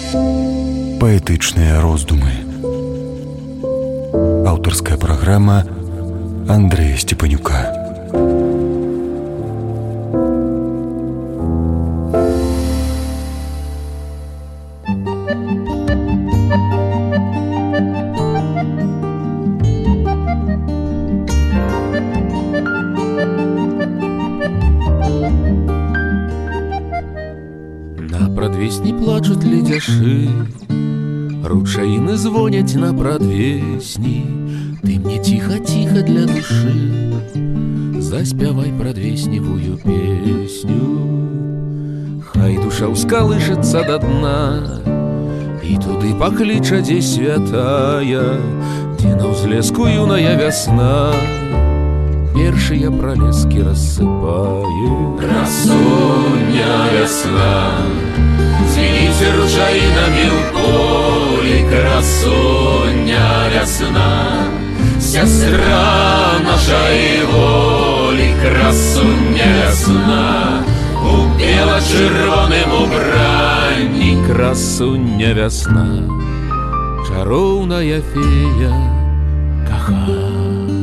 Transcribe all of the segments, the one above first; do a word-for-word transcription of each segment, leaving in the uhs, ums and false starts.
Паэтычныя роздумы. Аўтарская праграма Андрэя Степанюка. Прадвесні плачуць ледзяшы, ручаіны звоняць на прадвесні. Ты мне ціха-ціха для душы заспявай прадвесневую песню. Хай душа ўскалышыцца да дна і туды пакліча, дзе святая, дзе на ўзлеску юная вясна першыя пралескі рассыпае. Красуня вясна, звініце ручаінамі ў полі. Красуня вясна, сястра нашай волі. Красуня вясна, у бела-чырвоным убранні. Красуня вясна, чароўная фея кахання.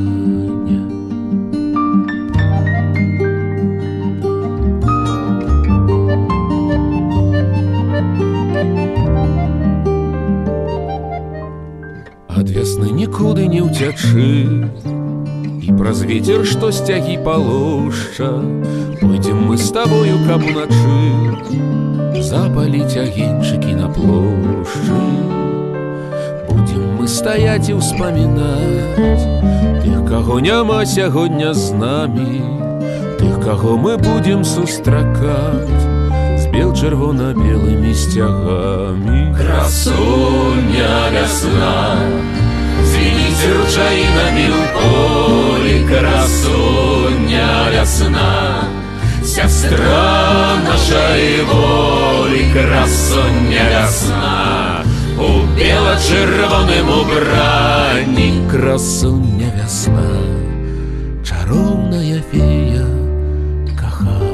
Ад вясны нікуды не ўцячы, і праз вецер, што сцягі палошча, пойдзем мы з табою, каб уначы запаліць агеньчыкі на плошчы. Будзем мы стаяць і ўспамінаць тых, каго няма сягоння з намі, тых, каго мы будзем сустракаць з бел-чырвона-белымі сцягамі. Красуня вясна, звініце ручаінамі ў полі. Красуня вясна, сястра нашай волі. Красуня вясна, у бела-чырвоным убранні. Красуня вясна, чароўная фея кахання.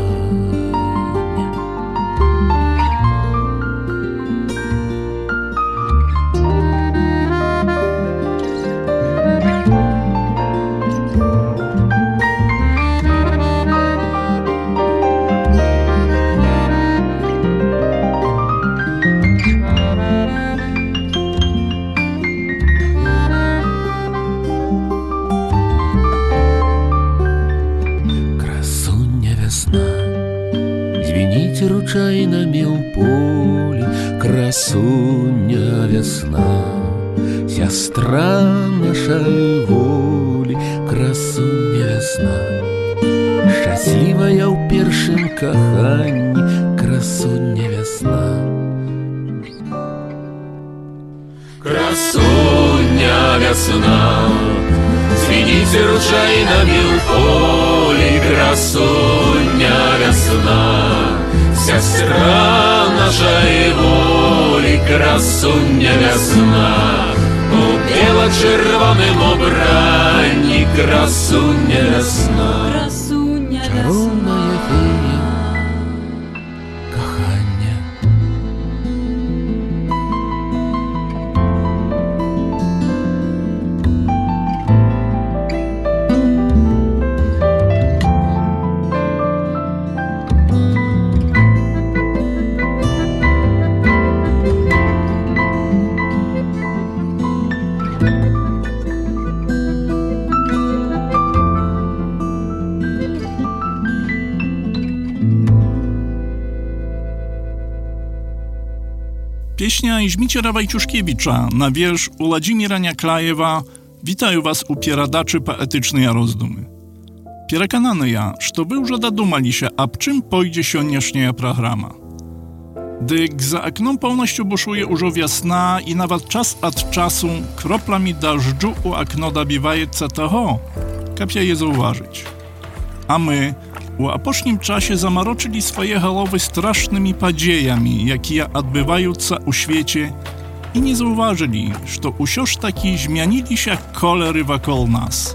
Ручаінамі ў полі. Красуня вясна, сястра нашай волі. Красуня вясна, шчаслівая ў першым каханні. Красуня вясна. Красуня вясна, звініце ручаінамі ў полі. Красуня вясна, сястра нашай волі. Красуня вясна, у бела-чырвоным убранні. Красуня вясна, чароўная фея кахання. Pieśnia Iżmiciera Wajciuszkiewicza na wiersz Uladźimira Niaklajewa witają was u pieradaczy poetycznej rozdumy. Pierekanany ja, że wy już dodumali się, a czym pójdzie sioniesznieja programa. Dyk za oknem pełnością buszuje już wiosna i nawet czas od czasu kroplami deszczu u okno dobiwajeca toho, kapia je zauważyć. A my u aposznim czasie zamaroczyli swoje głowy strasznymi padziejami, jakie odbywają się u świecie i nie zauważyli, że usioż taki zmienili się kolery wokół nas.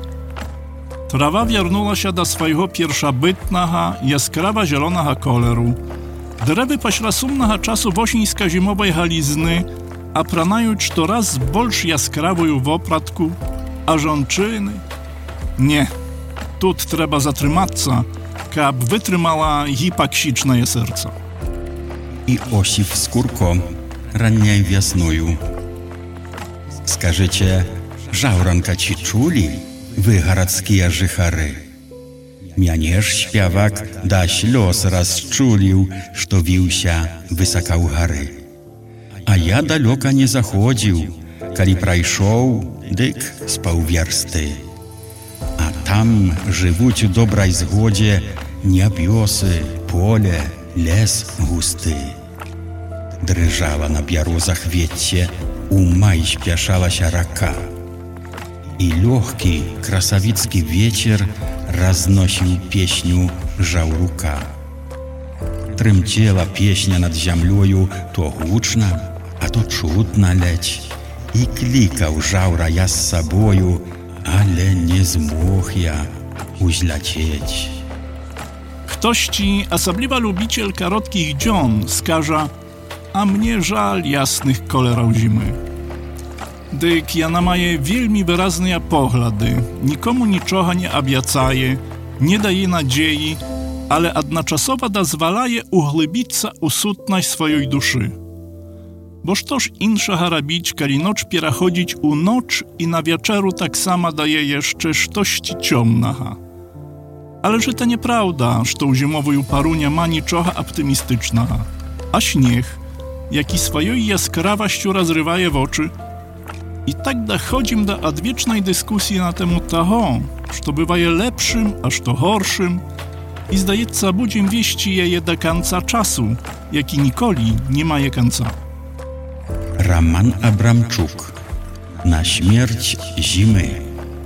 Trawa wierнула się do swojego pierwszobytnego, jaskrawa zielonego koloru, Drewy pośla sumnaha czasu wosińska-zimowej halizny, a pranajuć to raz bolsz jaskrawuju w opratku, a żonczyny. Nie, tut trzeba zatrymаться, kab wytrzymała hipaksiczne je serce. I osiw skórko ranniej wiosnою. Скажите, жаўранка ці чулі вы гарадскія жыхары? Мяне ж śpiewak да слёз расчуліў, што віўся высока ў гары. А я далёка не заходзіў, калі прайшоў, дык з паўверсты. А там жывуць у добрай згодзе нябёсы, поле, лес густы. Дрыжала на бярозах вецце, у май спяшалася рака. І лёгкі красавіцкі вечер разносіў песню жаўрука. Трымцела песня над зямлёю то гучна, а то чутна ледзь. І клікаў жаўра я з сабою, але не змог я узляцець. Ktoś ci, osobliwa lubiciel korotkich dzion, skaża, a mnie żal jasnych kolerał zimy. Dyk ja na maje wielmi wyrazne poglady, nikomu niczoga nie obiecaje, nie daje nadziei, ale adnaczasowa da zwalaje uglębica u sutność swojej duszy. Boż toż insza robić, kali noc piera chodzić u noc i na wieczeru tak sama daje jeszcze sztości ciemnaha. Ale że to nieprawda, że u zimowej parunia ma niczoga optymistycznaha. A śnieg, jaki swojej jaskrawością rozrywaje w oczy. I tak dochodzim do odwiecznej dyskusji na temat toho, że bywaje lepszym, a że to gorszym i zdaje budziem wieści je do końca czasu, jaki nikoli nie ma je końca. Роман Абрамчук. На śmierć zimy.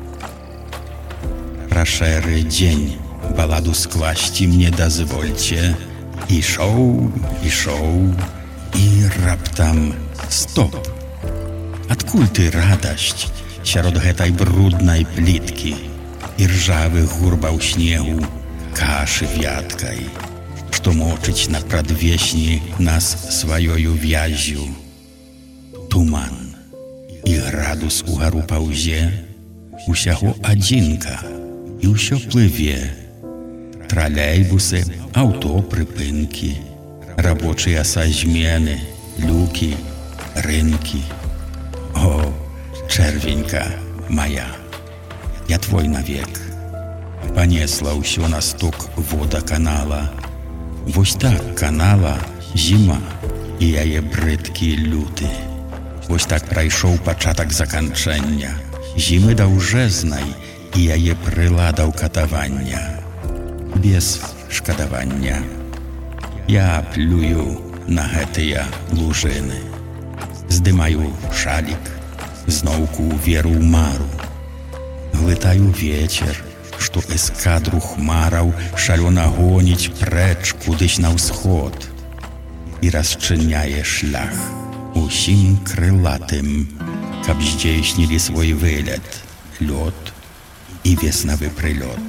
Прашэры дзень, баладу скласці мне дазвольце. Ішоў, ішоў, і раптам стоп. Адкуль ты радасць сярод гэтай бруднай пліткі і ржавых гурбаў снегу, кашы вяткай, што мочыць на прадвесні нас сваёю вязю. Туман і градус угару паўзе, усяго адзінка, і ўсё плыве. Тралейбусы, аўто прыпынкі, рабочыя са змены, люкі, рынкі. О, чэрвенька моя, я твой навек. Панесла ўсё на стук вода канала. Вось так канала зіма і яе брыдкі люты. Вось так прайшоў пачатак заканчэння зімы даўжэзнай і яе прыладаў катавання. Без шкадавання. Я плюю на гэтыя лужыны. Здымаю шалік, зноўку веру ў мару. Глытаю вечер, што эскадру хмараў шалёна гоніць прэч кудысь на ўсход і расчыняе шлях усім крылатым, каб здзейснілі свой вылет, лёд і веснавы прылёт.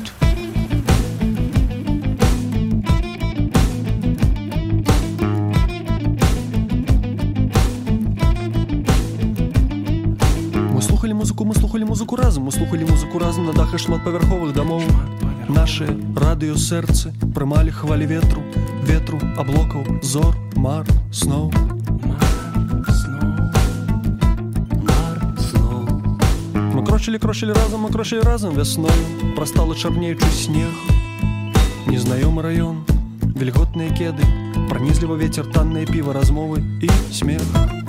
Мы слухали музыку, мы слухали музыку разом, мы слухали музыку разом на дахах шматпавярховых домоў. Нашы радыёсэрцы прымалі хвалі ветру, ветру, аблокаў, зор, мар, сноў. Мы крочили, крочили разом, мы крочили разом весною, простало чарнеючы снег. Незнаёмы раён, вільготныя кеды, пранізліва ветер, таннае піва, размовы і смех.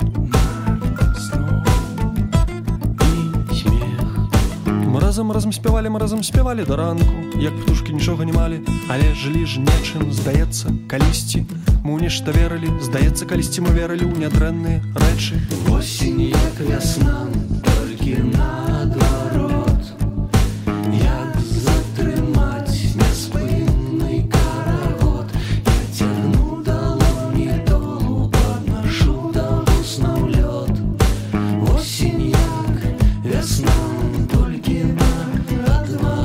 Мы разом, разом спявалі, мы разом спявалі да ранку, як птушкі нічога не малі, але жылі ж нечым, здаецца, калісьці. Мы ў нешта верылі, здаецца, калісьці мы верылі ў нядрэнныя рэчы. Осень, як вясна, толькі наадварот, як затрымаць няспынны карагод. Я цягну далоні долу, паднашу да вуснаў лёд. Осень, як вясна, толькі наадварот.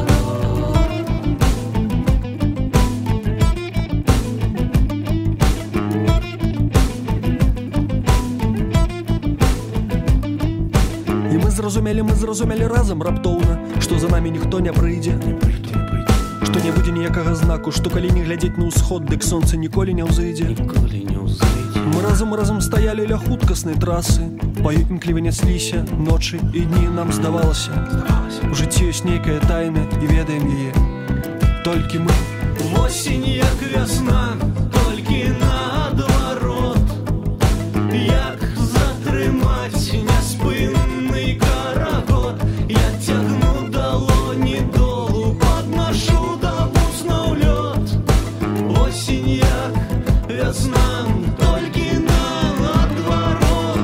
зразумелі, мы зразумелі разам раптоўна, што за намі ніхто не прыйдзе, што не будзе ніякага знаку, што калі не глядзець на ўсход, дык сонца ніколі не ўзыдзе. Мы разам разам стаялі ля хуткаснай трасы, па ёй імкліва нясліся ночы і дні. Нам здавалася, у жыцці ёсць нейкая тайна, і ведаем яе толькі мы. Осень, як вясна, толькі наадварот. Як затрымаць няспынны карагод? Я цягну далоні долу, паднашу да вуснаў лёд. Осень, як вясна, толькі наадварот.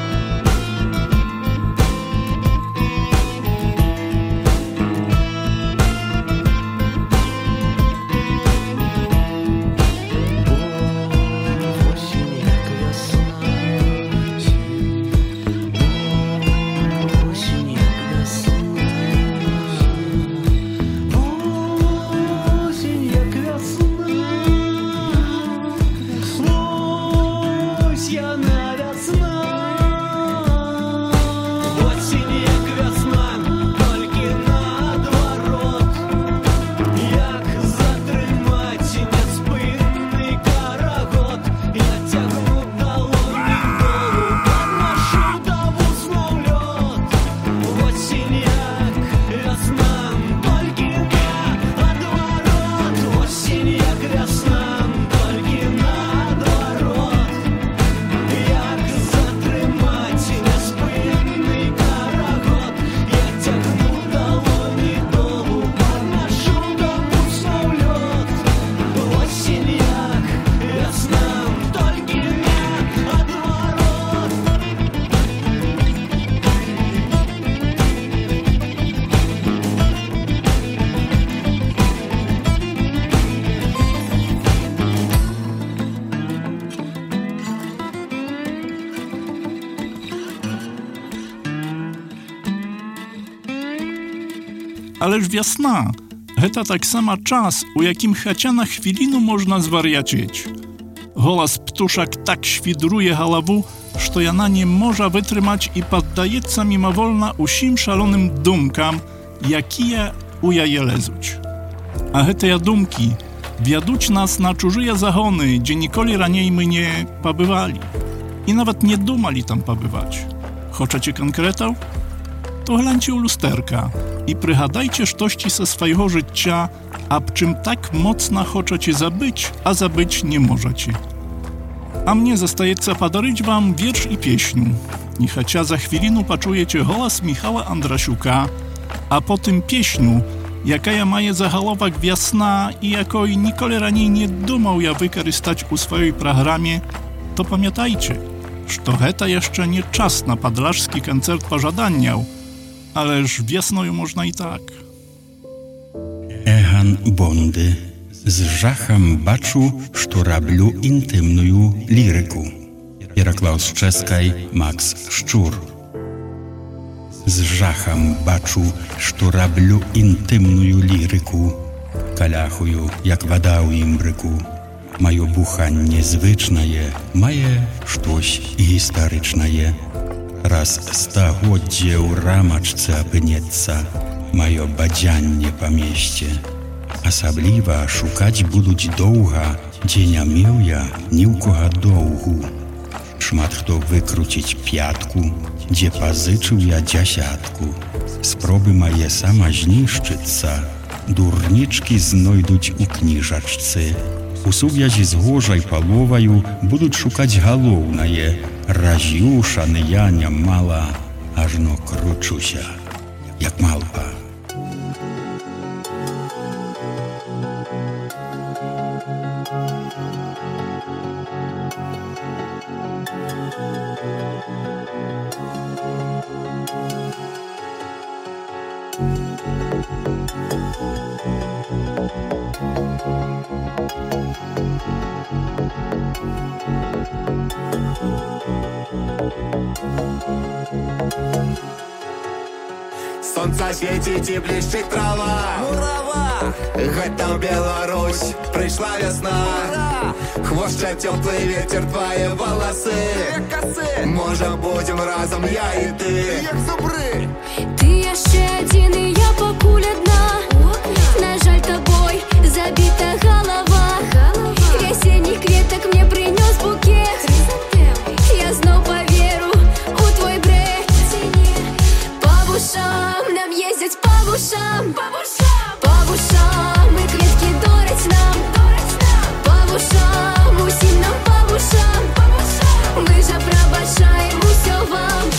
Ależ wiasna, гэта таксама час, у якім хаця на хвіліну можна звар'яцець. Голас птушак так świdruje галаву, што яна не можа вытрымаць і паддаецца мімавольна усім шалоным думкам, якія у яе лезуць. А гэтыя думкі вядуць нас на чужыя загоны, дзе ніколі раней мы не пабывалі і нават не думалі там пабываць. Хочаце канкрэтаў? To гляньcie u lusterka i prygадajcie штосьці са swojego życia, ab czym tak mocno chcecie zabyć, a zabyć nie możecie. A mnie zostaje podaryć wam wiersz i pieśń. I chociaż za chwilinu poczujecie głos Michała Andrasiuka, a potem pieśniu, jaka ja maje zagalowak wiasna i jakoj nikoli raniej nie dumał ja wykorzystać u swojej programie, to pamiętajcie, że to jeszcze nie czas na padlaszki koncert pożadaniał, ależ wiosnою można i tak. Egan Bondy z żachem baczu, że robię intymną liryku. Переклав з чеської Макс Щур. З жахом бачу, що роблю інтимну лірику, каляхую, як вода у імбрику. Моє бухання звичне, має щось історичне. Раз стагоддзє у рамачце апынецца, моє бадзянне па місці. Асабліва шукаць будуць доўга, дзе не меў я ні ў кога доўгу. Шмат хто выкруціць пятку, дзе пазычыў я дзясятку. Спробы мае сама знішчыцца, дурнічкі знойдуць у кніжачцы. У сувязі з гожай паловаю будуць шукаць галоўнае. Раз'юшаны я нямала, ажно кручуся, як малпа. Сонца свеціць і блішчыць трава. Мурава! Гэта Беларусь, прыйшла вясна. Ура! хвост, теплый ветер, твои волосы, може будем разом, я и ты, як зубри. Ти ще один, і я покуль одна. На жаль, тобой забита голова. Весенних кветок мне принес букет. Я знов поверю у твой бред. По вушам нам ездить, по вушам, по вушам и кветки дорить нам. По вушам, усім нам по вушам. Мы же пробачаем усё вам.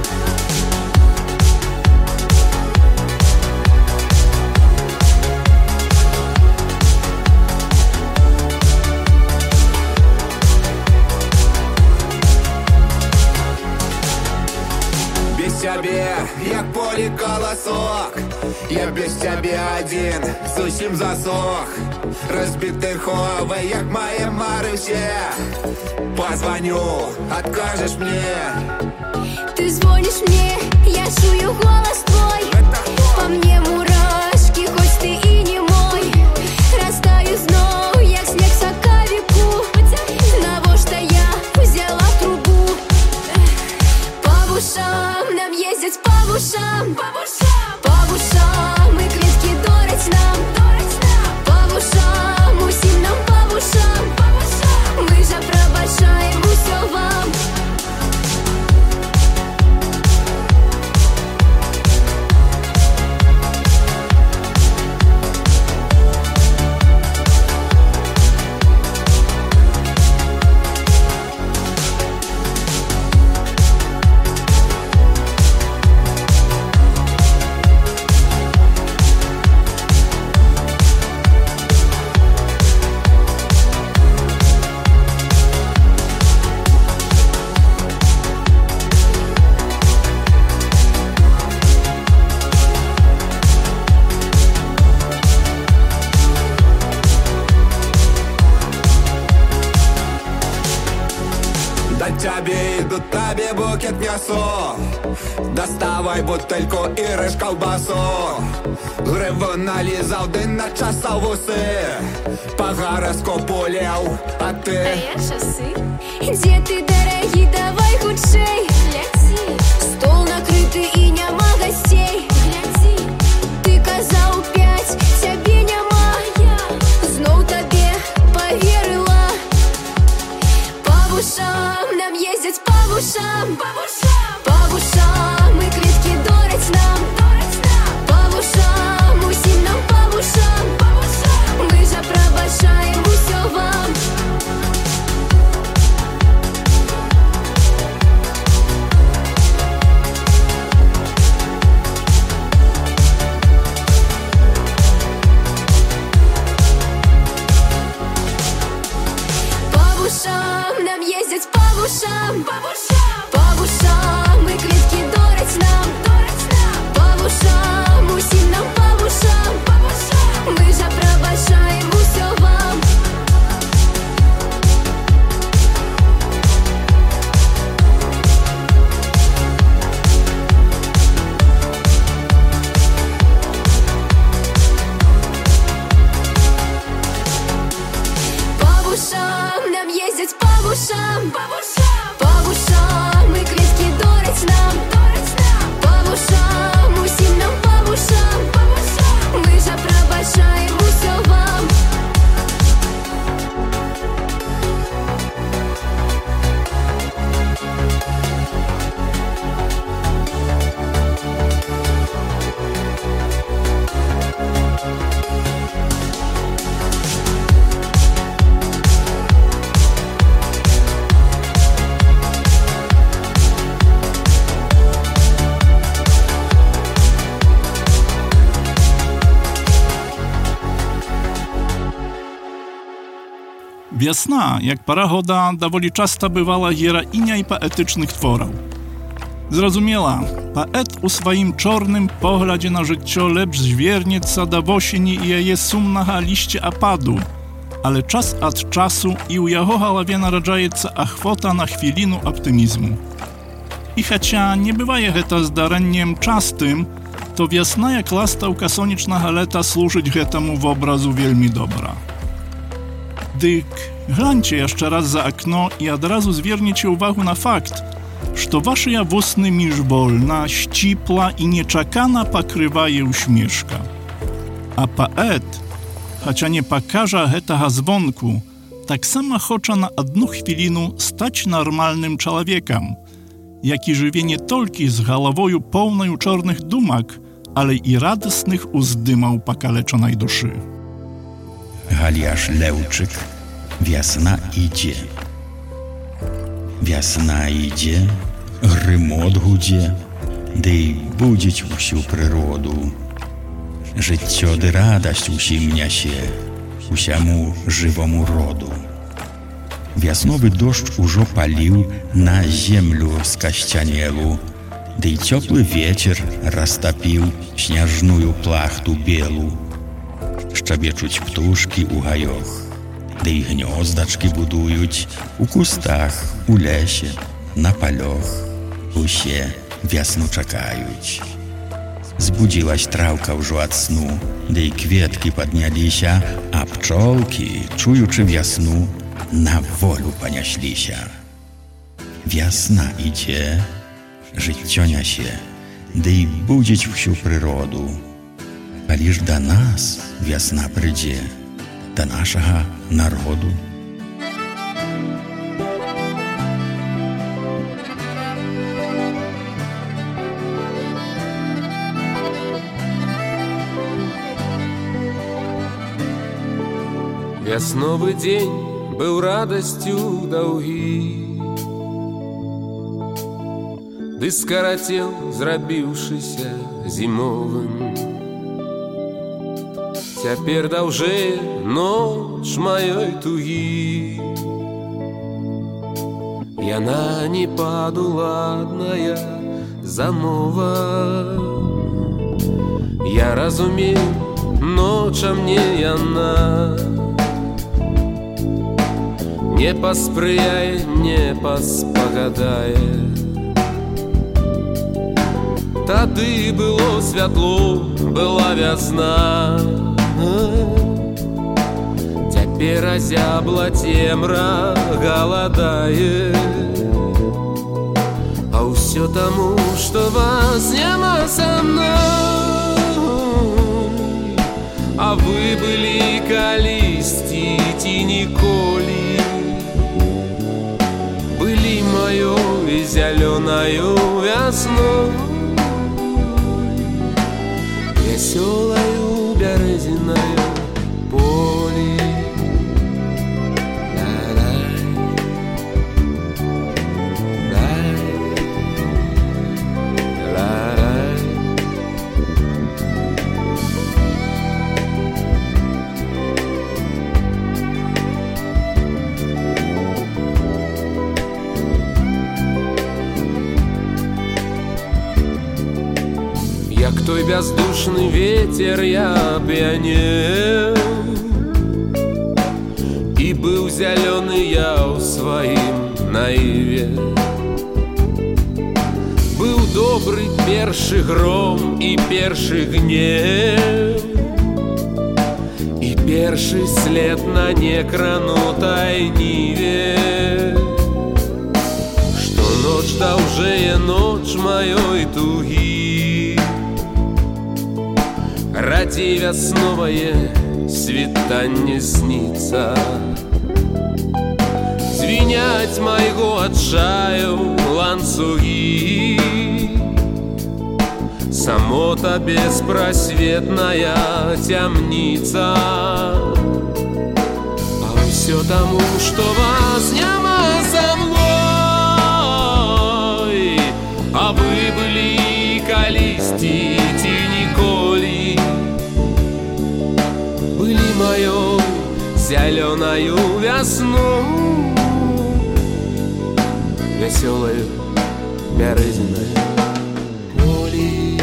Тебе, як полі колосок, я без тебе один, зовсім засох. Розбитий ховай, як моє мари все. Позвоню, откажешь мне. Ты звонишь мне, я чую голос твой. По мне мурашки, хоть ты и не мой. Растаю знов, як снег соковику. Того, что я взяла трубу. По ушам нам ездить, по ушам, по ушам и кветки дорить нам. По ушам, усім нам по ушам. Мы же пробачаем усё вам. Тебе иду, тебе букет несу. Доставай бутыльку и рыж колбасу. Гриву нализал, да на часов усы. По гороскопу лев, а ты? А я часы. Где ты, дорогие, давай худшей. Гляди, стол накрытый и нема гостей. Гляди, ты казал пять, тебе нема. Знов тебе поверила. По ушам нам ездить, по ушам, по ушам и кветки дорить нам. По ушам, усім нам по ушам. Мы же пробачаем усё вам. По ушам нам ездить, по ушам, по ушам и кветки дорить нам. По ушам, усім нам по ушам. Мы же пробачаем усё вам. По ушам нам ездить, по ушам, по ушам и кветки дорить нам. По ушам, усім нам по ушам. Мы же пробачаем усё вам. Wiosna, jak paragoda, dowoli często bywała heroinia i poetycznych tworów. Zrozumiała, poet u swoim czarnym pogladzie na życie lepsz zwiernieca do wosieni i jej sumnaha liście apadu, ale czas od czasu i u jego głowie narodzaється achwota na chwilinu optymizmu. I chociaż nie bywaje to zdareniem czastym, to wiosna jak lastałka soniczna leta służyć temu w obrazu wielmi dobra. Dyk Гляньте jeszcze raz za okno i od razu zwierniecie uwagę na fakt, że wasze jawosny miżbolna, ścipla i nieczakana pokrywaje uśmieszka. A poet, chociaż nie pokaże hetaha dzwonku, tak samo chce na jedną chwilinu stać normalnym człowiekiem, jaki żyje nie tylko z głową pełną czarnych dumak, ale i radosnych uzdymał pokaleczonej duszy. Galiasz Lewczyk, wiosna idzie. Wiosna idzie, grzmot gudzie, dy budzić usił przyrodu. Życio dy radość usimnia się, usiamu żywomu rodu. Wiosnowy deszcz użo palił na ziemiu skaścianielu, dy ciepły wieczór roztopił śnieżną plachtu bielu. Szczebieczuć ptuszki u gajoch, dy i gniozdaczki buduють u kustach, u lesie, na paloch, usie wiosnu czekaють. Zbudziłaś trawka już od snu, dy i kwietki podnialisia, a pczolki, czujuczy wiosnu, na wolu ponieślisia. Wiosna idzie, życionia się, dy i budzić wsiu przyrodu. Aliż do nas wiosna przyjdzie, do naszego narodu. Вясновы дзень быў радасцю даўгі, ды скарацеў, зрабіўшыся зімовым. Цяпер даўжэй ноч маёй тугі, яна не падуладная замова. Я разумею, ноча мне яна не паспрыяе, не паспагадае. Тады было святло, была вясна, цяпер азябла цемра галадае. А ўсё таму, што вас няма са мной, а вы былі калісьці ці ніколі. Былі маёй зялёнаю вясной, весёлаю бярэзінаю полі. Як той бяздушны ветер я п'янеў, і быў зялёны я ў сваім наіве. Быў добры першы гром і першы гнеў, і першы след на некранутай ніве. Што ноч даўжэе ноч маёй тугі, радзей вясновае світанне сніцца. Звіняць майго адчаю ланцугі, самота беспрасветная цямніца. А ўсё таму, што вас няма са мной, а вы былі калісьці ці ніколі. Былі маёй зялёнаю вясну, весёлаю бярэзінаю полі.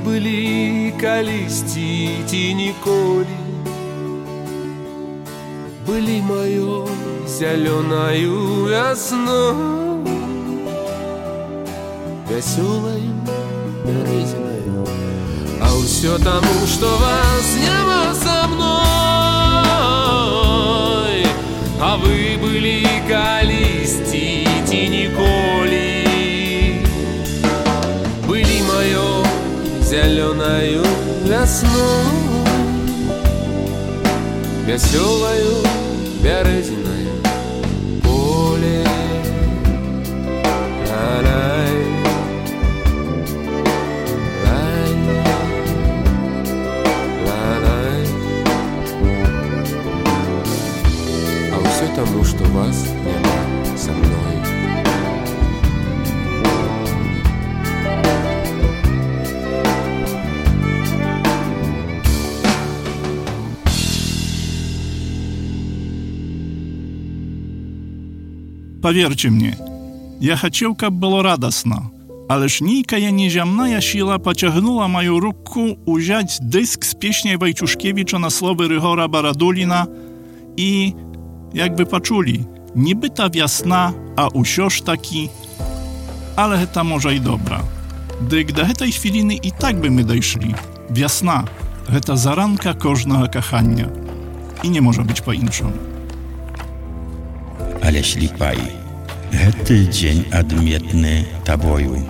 былі калісьці ці ніколі, былі маё зялёнаю вясной, вясёлаю бярэзінаю. А ўсё таму, што вас няма са мной, а вы былі калісьці ці ніколі, былі маё зялёнаю вясной, вясёлаю бярэзінаю поле. Ла-лай, лай, ла-лай. А ўсё таму, што вас няма са мной. Поверьте мне, я хотел, как было радостно, ale некая неземная сила потягнула мою руку узять диск з пісней Wojciuszkiewicza na słowy Rychora Baradulina i, jakby poczuli, niby ta wiosna, a usioż taki, ale heta może i dobra. Gdy do tej chwiliny i tak by my dojszli. Wiosna, heta zaranka kożnego kochania. I nie może być po inszą. Ale ślipaj, гэты dzień admietny tabою.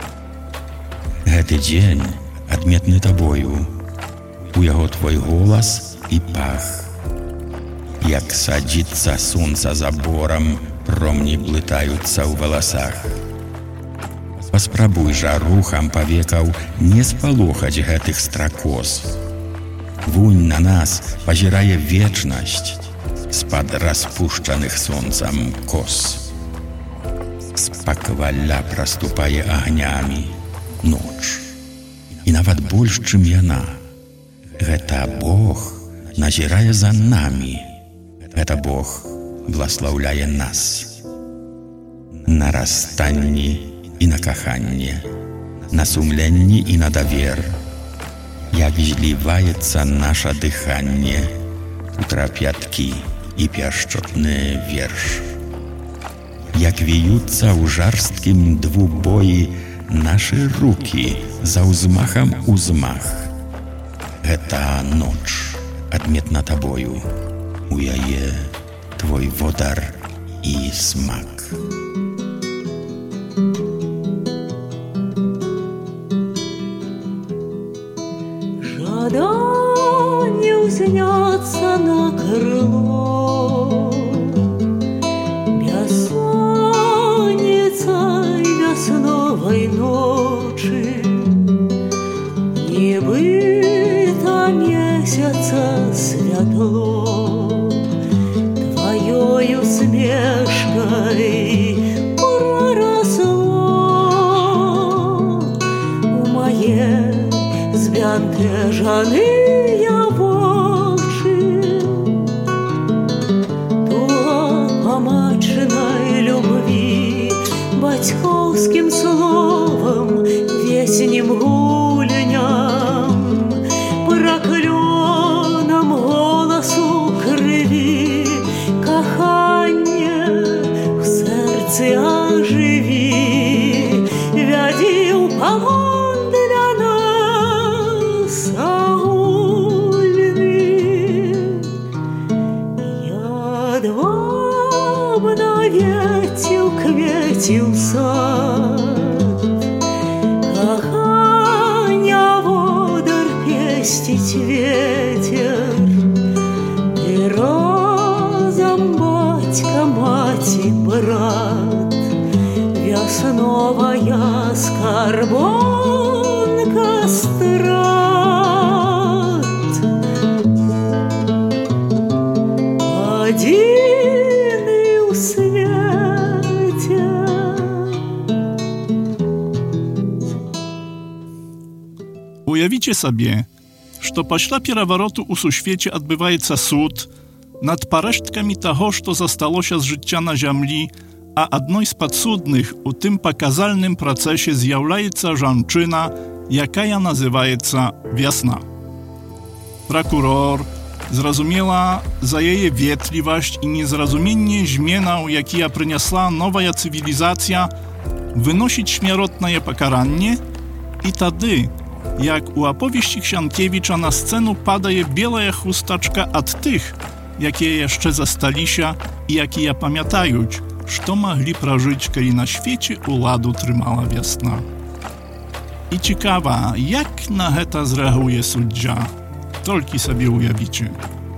Гэты dzień admietny tabою. У яго твой голас і пах. Як садзіцца сонца за борам, промні блытаюцца ў валасах. Паспрабуй жа рухам павекаў не спалохаць гэтых стракоз. Вунь на нас пазірае вечнасць з-пад распушчаных сонцам кос. Спакваля праступае агнямі ноч. І нават больш, чым яна. Гэта Бог назірае за намі. Гэта Бог благословляе нас. На расстанні і на каханне, на сумленні і на давер. Як зліваецца наша дыханне у трапяткі і пяшчотны верш. Як віюцца ў жарсткім двубоі нашы рукі за ўзмахам узмах. Гэта ноч адметна табою, у яе твой водар і смак. Жаданне ўзняцца на крыло, бяссонніцай вясновай ночы, нібыта месяца святло, тваёй усмешкай проросло у мае збянтэжаныя вочы. Туга па матчынай любві бацькоўскім словам, веснім гуляням, праклёнам голасу крыві, каханне в сэрцы ажыві, вядзі ў палон для нас агульны. Я двабна вецеў квеціў сад, кахання водар песціць ветер, і разам бацька, маці, брат, вясновая скарбонка страт. Адзіны ў свеце. Ujawicie sobie, że pośla pieraworotu u suświecie odbywaється sud nad paresztkami toho, co zostało się z życia na ziemi, a jednej z podsudnych u tym pokazalnym procesie zjawляється żonczyna jaka nazywaється wiosna. Prokuror zrozumiała za jej wietliwość i niezrozumienie zmianał, jakie przyniosła nowa cywilizacja, wynosić śmierotne pokaranie i wtedy, jak u opowieści Ksiankiewicza na scenę padaje biała chustaczka od tych, jakie jeszcze zastali się i jakie pamiętają, co mogli przeżyć, kiedy na świecie u ladu trzymała wiosna. I ciekawa, jak na to zreaguje sędzia. Tylko sobie ujawicie.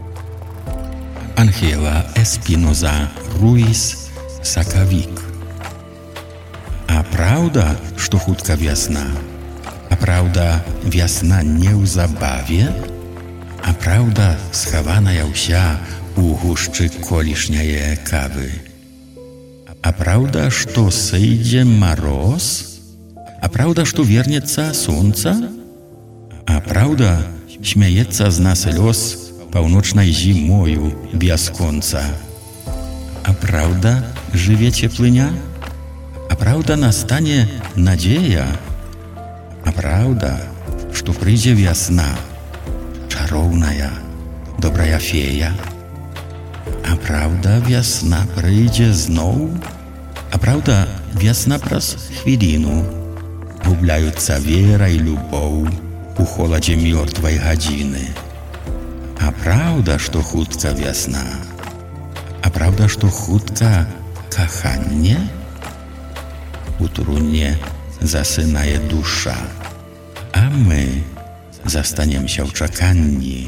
Angela Espinoza Ruiz Sakawik. A prawda, że chutka wiosna? A prawda, wiosna nie w zabawie? A prawda, schowana jałsia u huszczy kolisznieje kawy? A prawda, że sejdzie mороз? A prawda, że wiernieca słońca? A prawda, śmiejeca z nas los północnej zimою bez końca? A prawda, żywiecie płynia? A prawda, nastanie nadzieja? A prawda, że przyjdzie wiosna, czarownaja, dobraja feja? A prawda, wiosna przyjdzie znowu? A prawda, wiosna przez chwilinu gubляются wiera i любовь u cholodzie mертвой godziny. A prawda, że chutka wiosna? A prawda, że chutka kochanie? U trumnie zasynaje dusza, a my zastaniemy się czekani.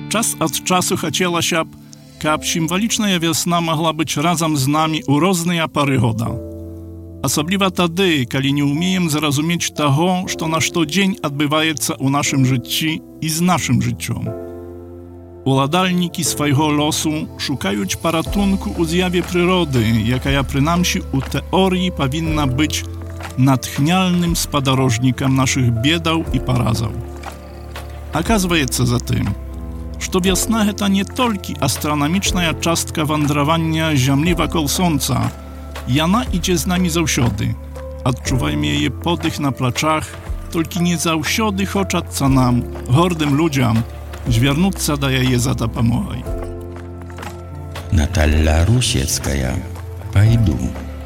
Czas od czasu chciała się, kab symboliczna wiosna mogła być razem z nami u różnych pory года. Особливо тады, калі не умеем зразумець таго, што на штодзень адбываецца ў нашым жыцці і з нашым жыццём. Уладальнікі свайго лосу шукаюць паратунку ў з'яве прыроды, якая прынамсі ў тэорыі павінна быць натхняльным спадарожнікам нашых бедаў і паразаў. Аказваецца затым, што вясна гэта не толькі астранамічная частка вандравання зямлі вакол сонца, Яна idzie z nami zаўсёды. Adczuwajmy jej podych na placzach, tylko nie zаўсёды хочацца nam, гордым ludziom, звярнуцца да яе за дапамогай. Наталья Русецкая. Пойду.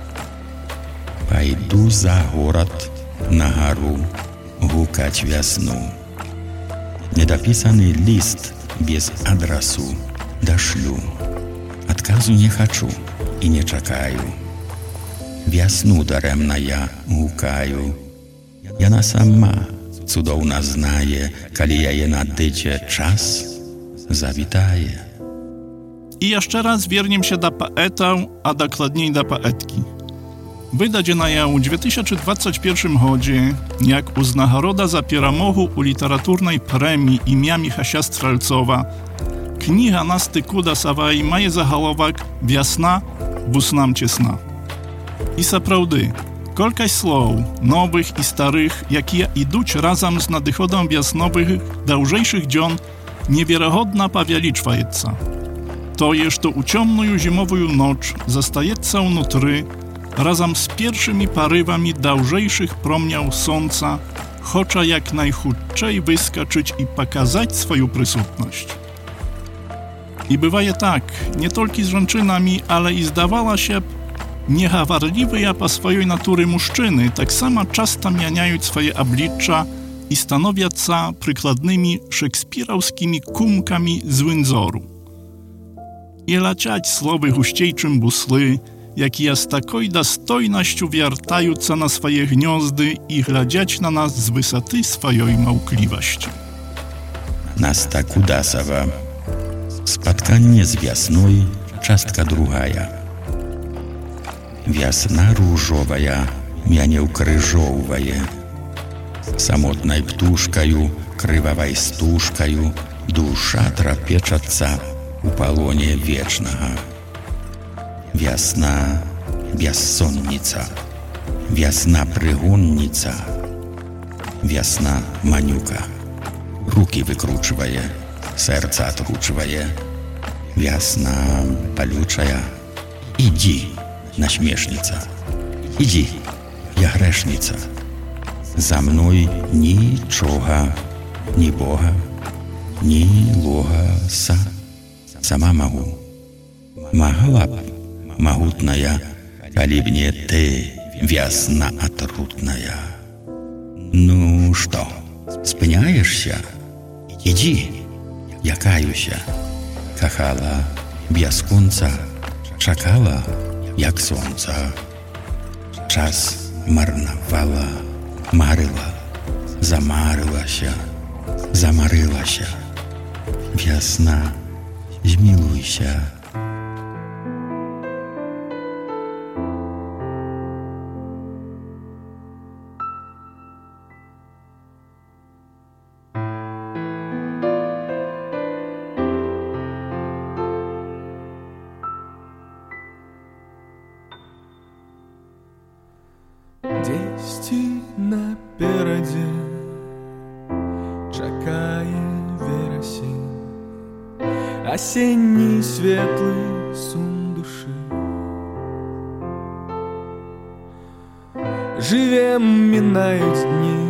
Пойду за город на гору гукать весну. Недописанный лист без адресу дошлю. Отказу не хочу и не чекаю. Весну даремно я гукаю. Яна сама цудоўна знае, калі яе надыдзе час, завітае. I jeszcze raz wierniemy się do poeta, a dokładniej do poetki. Wydadzena ja u dwa tysiące dwudziestym pierwszym godzie, jak uznagroda za pieramogу u literaturnej premii imię Michasia Strelcowa, kniha na styku dasawaj maje zagalowak Wiasna, bus nam ciesna. I saprawdy, kolkaś słów, nowych i starych, jakie iduć razem z nadychodą wiasnowych, dłużejszych dzion, niewiarygodna pawialiczwa jedca. To jeszcze u ciemną zimową noc zastajeca unutry, razem z pierwszymi parywami dłużejszych promiał słońca, chocza jak najchudczej wyskaczyć i pokazać swoją prysutność. I bywaje tak, nie tylko z żonczynami, ale i zdawała się niehawarliwy ja po swojej natury muszczyny, tak samo często mieniają swoje oblicza i stanowiaca przykładnymi szekspirowskimi kumkami z Windzoru. I laciać słowy huściejczym busly, jakie z takiej dostojnością wiertająca na swoje gniozdy i gladziać na nas z wysoty swojej małkliwości. Nasta Kudasowa. Spotkanie z wiasной, частка другая. Wiasna różowa, mianie ukryżowaje. Samotnej ptuszkaju, krywawaj stuszkaju, dusza trapeczaca u palonie wiecznego. Wiasna bezsonnica, wiasna prygonnica, wiasna maniuka. Ruki wykruczwaje, serca otrучwaje. Wiasna paluczaja. Idzi, naśmiesznica. Idzi, ja grzesznica. Za mной нічога, ні Бога, ні логаса. Сама могу. Могла б, могутная, коли б не ты, весна отрутная. Ну что, спыняешься? Иди, я каюся. Кахала без конца, чакала, як сонца. Час марнавала, марыла, замарылася, замарылася. Весна, змилуйся. Десьці наперадзе чакае верасень, осенний светлый сум души. Живем, минают дни,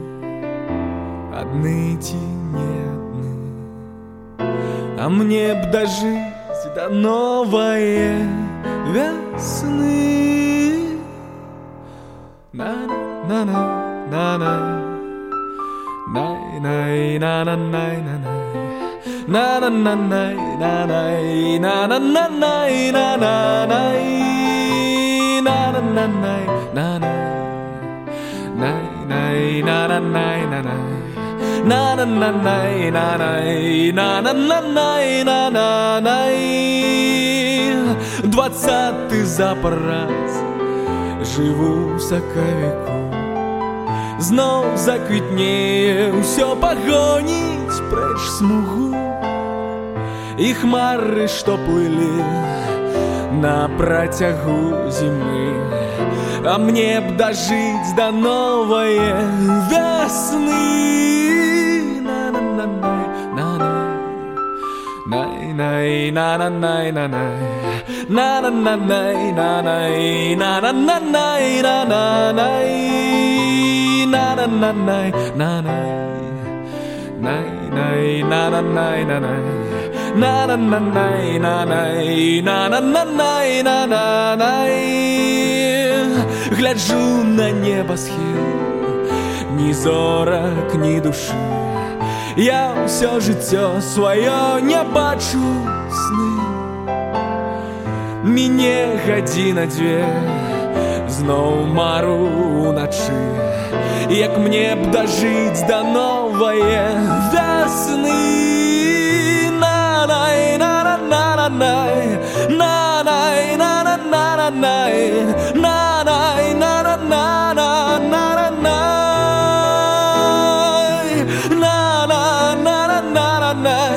одни ті не одни, а мне б дожить до новой весны. На-на-на-на-на, най-най-на-на-най-на-най, на-на-на-най-на-най, на-на-на-най-на-най, на-на-на-най-на-най, най-най-на-на-най-на-най, на-на-на-най, на-най, на-на-на-най, на-на-най. Двадцятый запораз, живу в сакавіку. Знов заквітніє, усьо погонить преч смугу. І хмари, що плили на протягу зими. А мне б дожить до новой весны. На-на-на-най, на-най, най-най, на-на-най, на-най, на-на-на-най, на-най, на-на-на-най, на-на-най, на-на-на-най, на-най, най-най, на-на-най, на-най, на-на-на-най, на-най, на-на-на-най, на-на-най. Гляджу на небосхил, ні зорок, ні душі. Я все життя своє не бачу сни. Мне гадзіна дзве, знов мару уночі. Як мне б дожить до нової весни. На-най, на-на-на-най, на-най, на-на-на-най, на-най, на-на-на-на-на-най, на-на-на-на-на-най,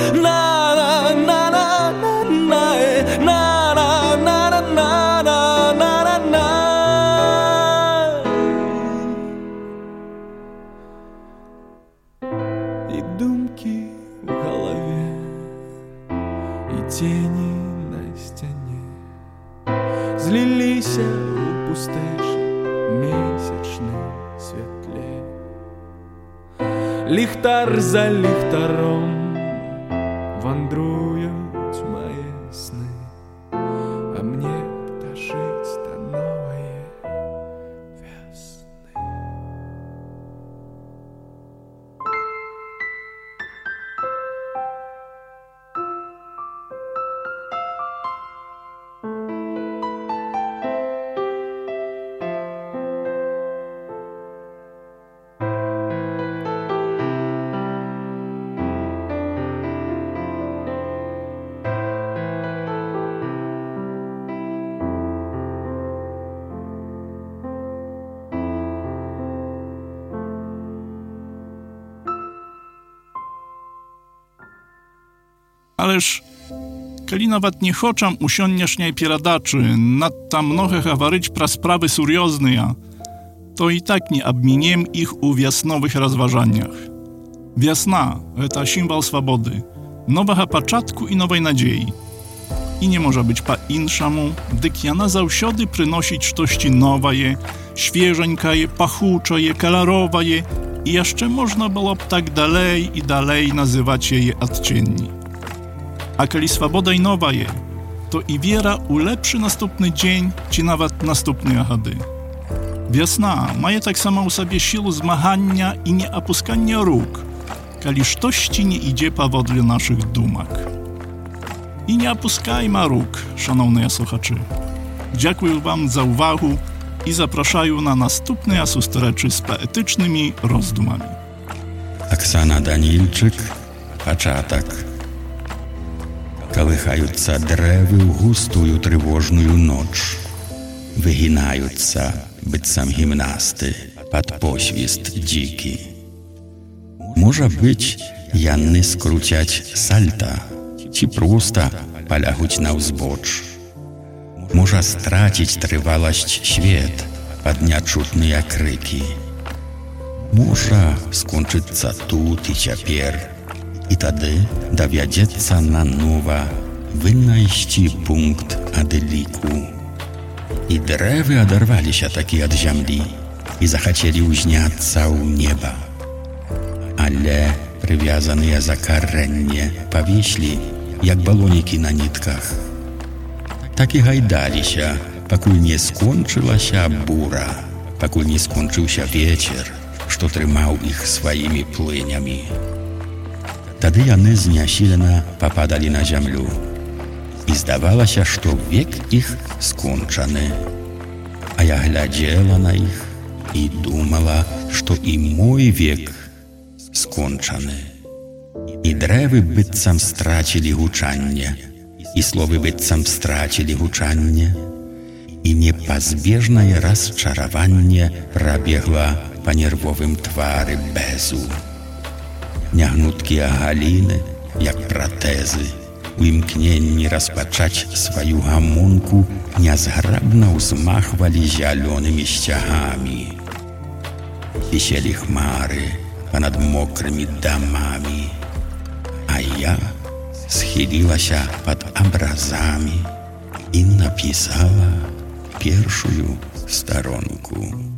на-на-на-на-на-най, на-на-на-на-на-най. І думки в голові, і тіні на стіні злилися у пустежі місячним світлі. Ліхтар за ліхтаром вандрують мої сни, а мне б дожить до нової весни. Ależ, kali nawet nie choczam u siądnieśniej pieradaczy, nadta mnohe gawaryć pra sprawy seriozne, to i tak nie obminiem ich u wiosnowych rozważaniach. Wiosna – to symbol swobody, nowego początku i nowej nadziei. I nie może być pa inszamu, gdyk jana zawsiody przynosić coś nowaje, świeżeńkaje, pachuczaje, kolorowaje i jeszcze można było tak dalej i dalej nazywać je odcienni. A kiedy swoboda i nowa je, to i wiera ulepszy następny dzień, czy nawet następne ahady. Wiosna ma tak samo u sobie siłę zmagania i nie opuskania róg, kiedy coś ci nie idzie powodle naszych dumak. I nie opuskajmy róg, szanowni słuchacze. Dziękuję wam za uwagę i zapraszają na następne zustreczy z poetycznymi rozdumami. Оксана Данильчик, початок. Колыхаются древы в густую тревожную ночь. Выгинаются, быццам гимнасты, под посвист дикий. Может быть, яны скрутять сальто, чи просто полягуть на узбоч. Может стратить трывалость свет, поднять чутные крики. Может скончиться тут и теперь. I tady dowiedzieться na nowa wynajści punkt adyliku. I drewy oderwali się taki od ziemi i zachcieli uźniаться u nieba. Ale przywiązane za karrennie powieśli, jak baloniki na nitkach. Tak i gajdali się, покуль nie skończyła się bura, покуль nie skończył się wieczór, co trzymał ich swoimi płyniami. Тады яны знясілена пападалі на зямлю. І здавалася, што век іх скончаны. А я глядзела на іх і думала, што і мой век скончаны. І дрэвы быццам страцілі гучанне, і словы быццам страцілі гучанне, і непазбежнае расчараванне прабегла па нервовым твары Бэзу. Нягнуткія галіны, як пратэзы, у імкненні распачаць сваю гамонку нязграбна ўзмахвалі зялёнымі сцягамі. Віселі хмары панад мокрымі дамамі, а я схілілася пад абразамі і напісала першую старонку.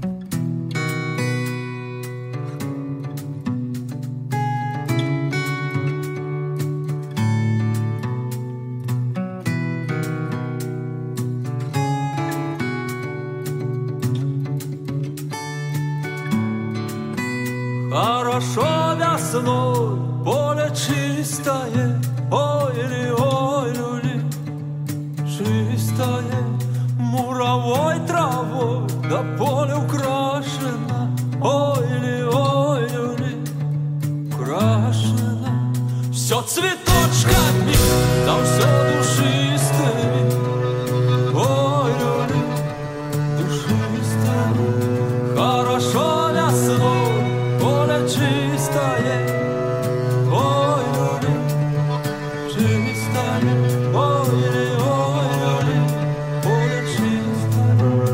Хорошо весной, поле чистое, ой-ли, ой-ли, чистое, муровой травой, да поле украшено, ой-ли, ой-ли, украшено. Все цветочками, да все душистыми, ой-ли, душистыми. Хорошо весной, поле чистое, ой-ли, чистое, ой-ли, ой-ли, поле чистое.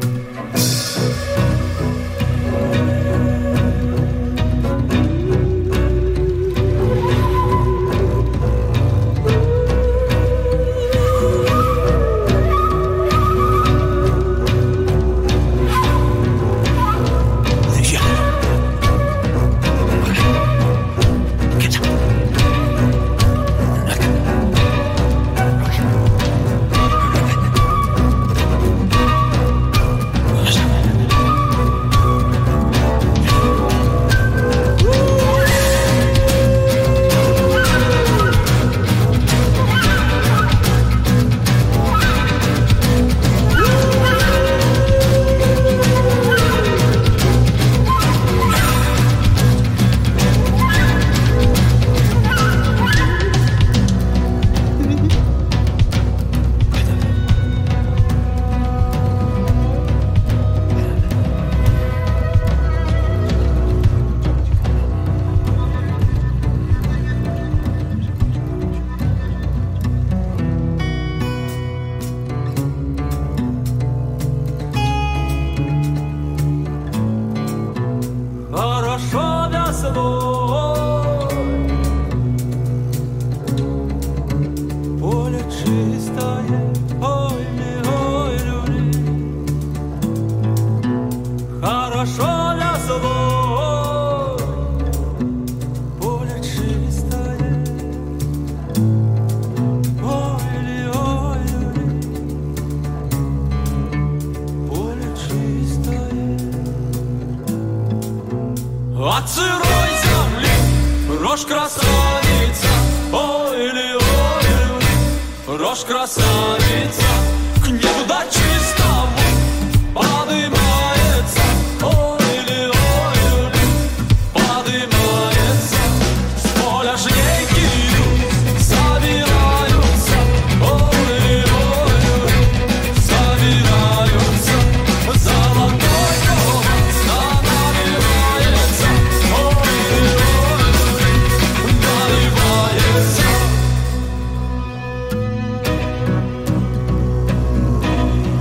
Хорошо весной, поле чистое, ой-ли, ой-ли. Хорошо весной, поле чистое, ой-ли, ой-ли, поле чистое. От сырой земли рожь красавица, ой-ли, ой-ли, рожь красавица, к небу до чистому подымается, ой-ли, ой-ли, подымается. С поля жнейки собираются, ой-ли, ой-ли, собираются. Золотой голос наливается, ой-ли, ой-ли, наливается.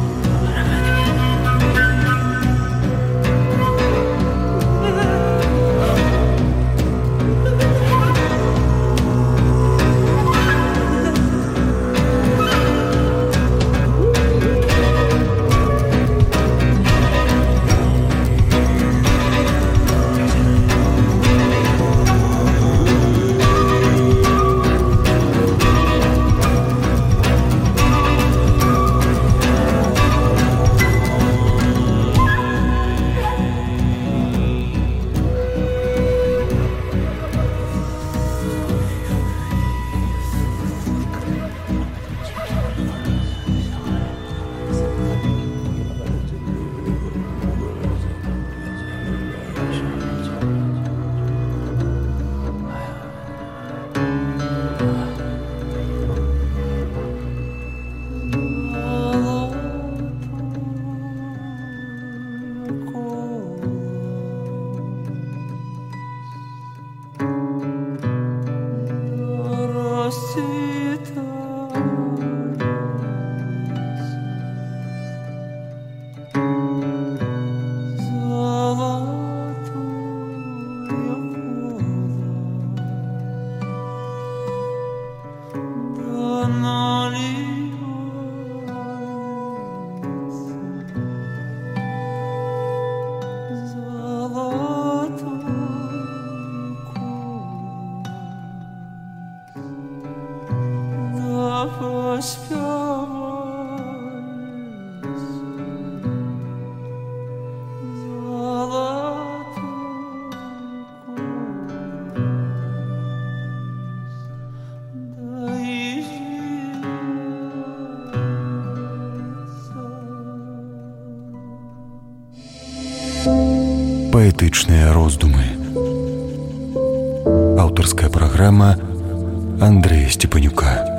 Паэтычныя роздумы. Аўтарская праграма Андрэя Сцепанюка.